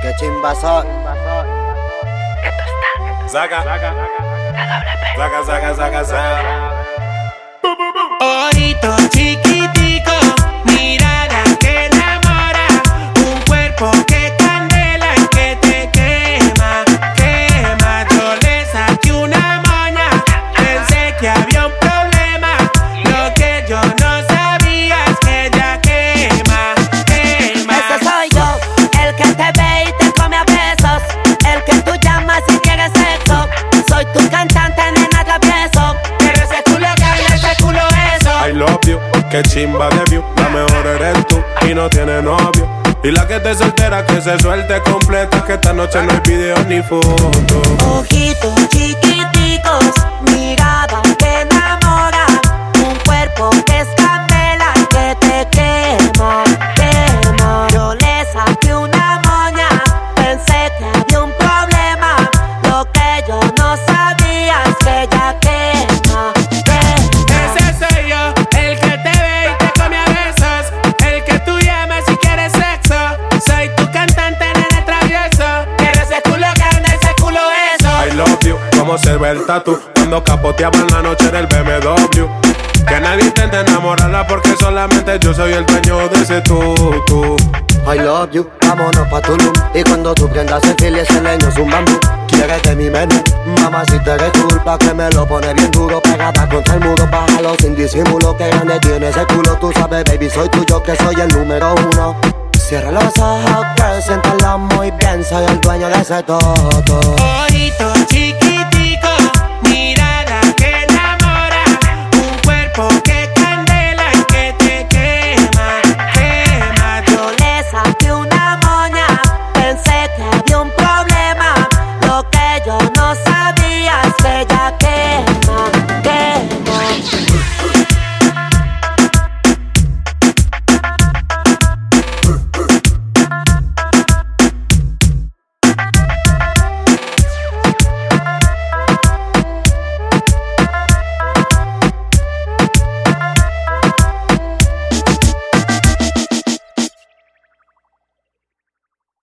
Qué chimba soy. Saca, saca. Ojitos chiquiticos, mirada que enamora, un cuerpo que candela y que te quema. Yo le saqué una moña, pensé que había un problema. Lo que yo no sabía es que ella quema. Ese soy yo, el que te ve y te come a besos, el que tú llamas si quieres sexo. Soy tu cantante, nena travieso. Pero ese culo que ese culo eso. I love you, que chimba de view. La mejor eres tú y no tiene novio. Y la que te soltera que se suelte completa, que esta noche no hay video ni foto. Ojitos chiquiticos, mirada que enamora, un cuerpo que es candela y que te quema. Yo le saqué una moña, pensé que había un problema. Lo que yo no sabía es que ella quema. Ese soy yo, el que te ve y te come a besos, el que tú llamas si quieres sexo. Soy tu cantante, nene travieso. Quiero ese culo grande, ese culo eso. I love you, como se ve el tatu cuando capoteaba en la noche del BMW. Que nadie intente enamorarla porque solamente yo soy el dueño de ese tú. I love you, vámonos pa' Tulum. Y cuando tú prendas el fil y ese leño es un bambú. Quieres de mi menú, mamá si te eres culpa que me lo pone bien duro. Pegada contra el muro, bájalo sin disimulo. Que grande tiene ese culo, tú sabes baby, soy tuyo que soy el número uno. Cierra los ojos, girl, siéntalo muy bien. Soy el dueño de ese todo. Ojitos chiquitos,